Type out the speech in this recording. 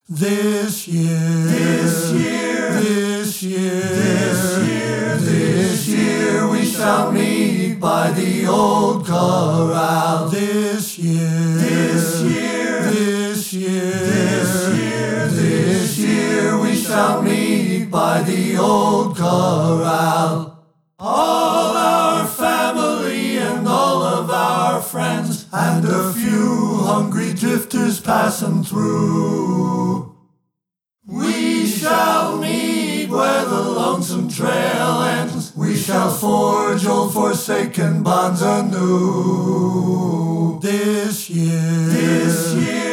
This year, we shall meet by the old corral. This year, we shall meet by the old corral. All our family and all of our friends, and a few hungry drifters passing through. We shall meet where the lonesome trail ends. We shall forge old forsaken bonds anew. This year,